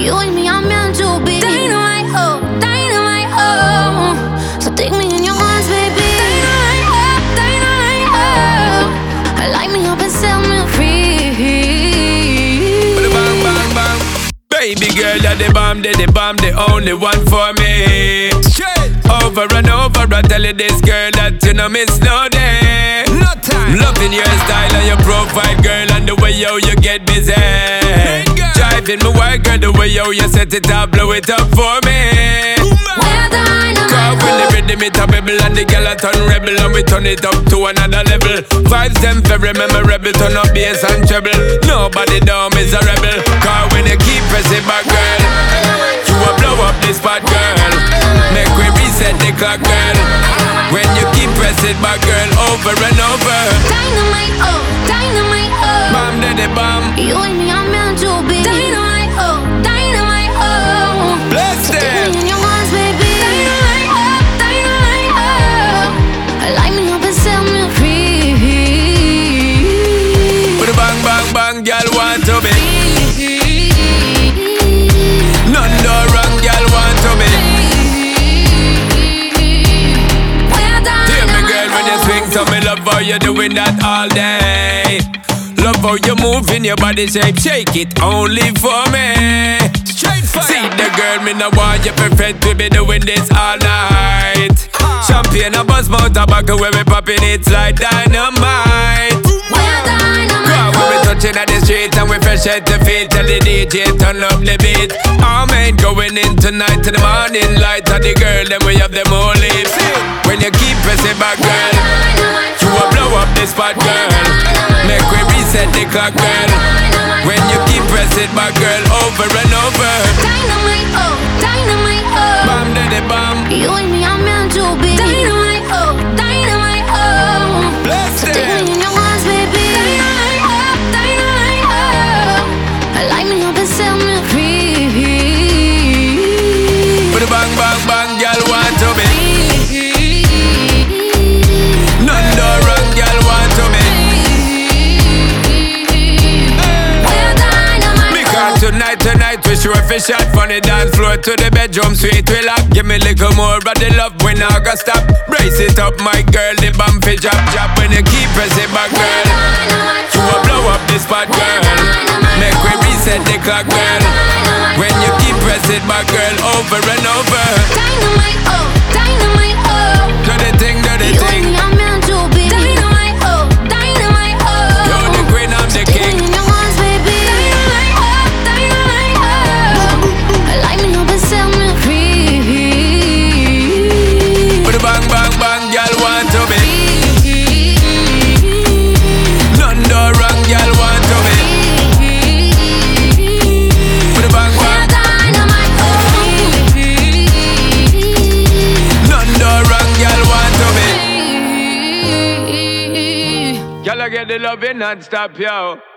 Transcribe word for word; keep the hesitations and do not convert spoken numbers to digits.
You and me are meant to be. Dynamite, oh, dynamite, oh. So take me in your arms, baby. Dynamite, oh, dynamite, oh. Light me up and set me free. Bang, bang, bang. Baby girl, you're the bomb, the the bomb, the only one for me. Straight. Over and over, I tell you this girl that you know miss no day. No time. Loving your style and your profile, girl, and the way yo you get busy. Hey, driving my work, girl, the way yo you set it up, blow it up for me. Cause when the rhythm it a bubble and the girl a turn rebel and we turn it up to another level. Vibes them very memorable, turn up bass and treble. Nobody down is a rebel. Cause when you keep pressing back, girl, you will blow up this spot, girl. Make we reset the clock, girl. When you keep pressing back, girl, over and over. Dynamite, oh, dynamite, oh. Bomb daddy bomb. You and me are meant to be. Dynamite, oh, dynamite, oh. Bless so them. take me in your arms, baby. Dynamite, oh, dynamite, oh. Light me up and set me free. But the bang, bang, bang, girl want to be. None no wrong, girl want to be. Hear me, girl, when you swing to me, love how you doing that all day. Love how you move in your body shape, shake it only for me. Straight fire. See the girl, me no want you perfect, we be doing this all night. Champagne, a buzz, mouth, tobacco, when we popping it's like dynamite. When we touching at the street and we fresh at the feet, tell the D J turn up the beat. Our man going in tonight to the morning light. And the girl, then we have them all lips. When you keep pressing back, girl, you will blow up this spot, girl. Make we reset the clock, girl. When you keep pressing back, girl, over and over. Dynamite, oh, dynamite, oh. Bomb daddy bomb. You and me are meant to be. Dynamite, oh, dynamite, oh. Bless so them. take me in your arms, baby. Dynamite, oh, dynamite, oh. Light me up and set me free. But the bang, bang, bang, girl want to be. None no wrong, girl want to be. Because tonight, tonight we sure fi shot from the dance floor to the bedroom sweet we lock. Give me a little more of the love when I go stop. Brace it up, my girl, the bump fi drop, drop. When you keep pressing back, girl, you will blow up this spot, girl. Make we reset the clock, girl. When you keep pressing back, girl, over and over. Dynamite, oh, dynamite, oh. Do the thing, do the You thing. and me are meant to be. Dynamite, oh, dynamite, oh. You're the queen, I'm the Take king. me in your arms, baby. Dynamite, oh, dynamite, oh. Light me up and set me free. But the bang, bang, bang, girl want to be. None no wrong, girl want to be. But the bang, bang. Dynamite, oh. None no wrong, girl want to be. Girl, I get the loving non-stop, yo.